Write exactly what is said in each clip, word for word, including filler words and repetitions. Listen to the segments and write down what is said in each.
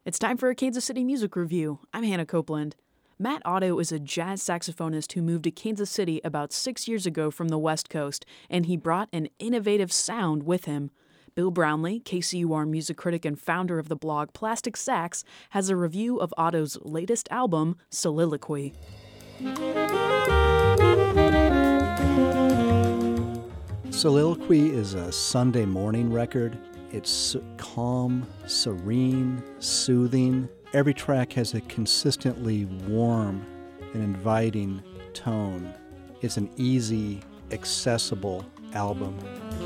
It's time for a Kansas City music review. I'm Hannah Copeland. Matt Otto is a jazz saxophonist who moved to Kansas City about six years ago from the West Coast, and he brought an innovative sound with him. Bill Brownlee, K C U R music critic and founder of the blog Plastic Sax, has a review of Otto's latest album, Soliloquy. Soliloquy is a Sunday morning record. It's calm, serene, soothing. Every track has a consistently warm and inviting tone. It's an easy, accessible album.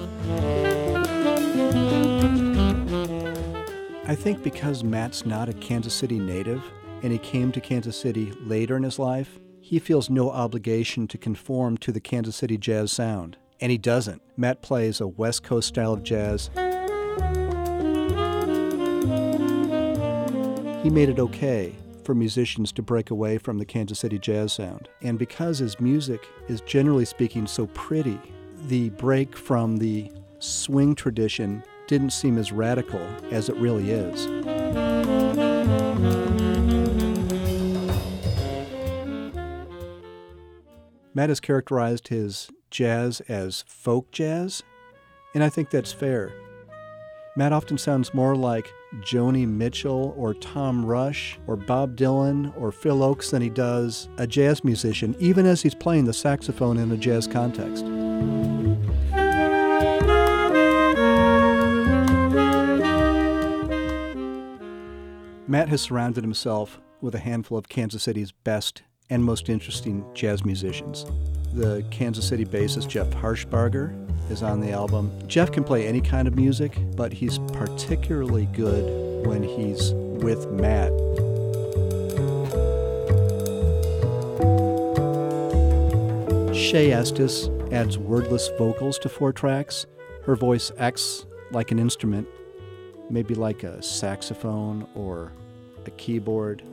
I think because Matt's not a Kansas City native and he came to Kansas City later in his life, he feels no obligation to conform to the Kansas City jazz sound. And he doesn't. Matt plays a West Coast style of jazz. He made it okay for musicians to break away from the Kansas City jazz sound. And because his music is generally speaking so pretty, the break from the swing tradition didn't seem as radical as it really is. Matt has characterized his jazz as folk jazz, and I think that's fair. Matt often sounds more like Joni Mitchell or Tom Rush or Bob Dylan or Phil Ochs than he does a jazz musician, even as he's playing the saxophone in a jazz context. Matt has surrounded himself with a handful of Kansas City's best and most interesting jazz musicians. The Kansas City bassist Jeff Harshbarger is on the album. Jeff can play any kind of music, but he's particularly good when he's with Matt. Shay Estes adds wordless vocals to four tracks. Her voice acts like an instrument, maybe like a saxophone or a keyboard.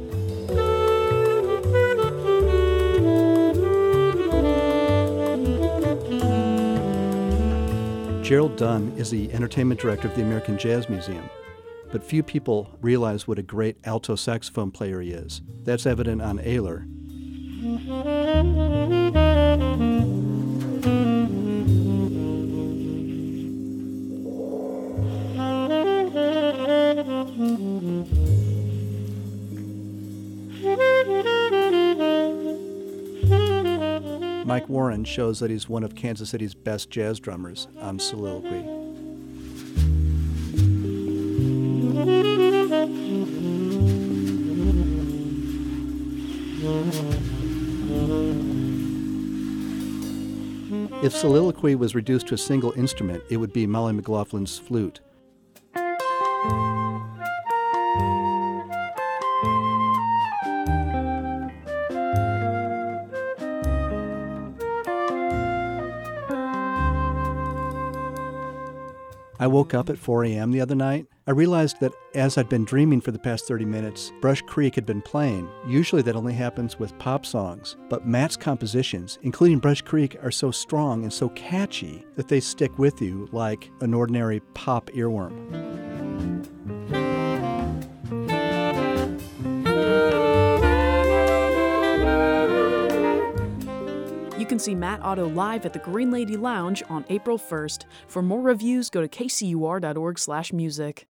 Gerald Dunn is the entertainment director of the American Jazz Museum, but few people realize what a great alto saxophone player he is. That's evident on Ayler. Mike Warren shows that he's one of Kansas City's best jazz drummers on Soliloquy. If Soliloquy was reduced to a single instrument, it would be Molly McLaughlin's flute. I woke up at four a.m. the other night. I realized that as I'd been dreaming for the past thirty minutes, Brush Creek had been playing. Usually that only happens with pop songs, but Matt's compositions, including Brush Creek, are so strong and so catchy that they stick with you like an ordinary pop earworm. You can see Matt Otto live at the Green Lady Lounge on April first. For more reviews, go to k c u r dot org slash music.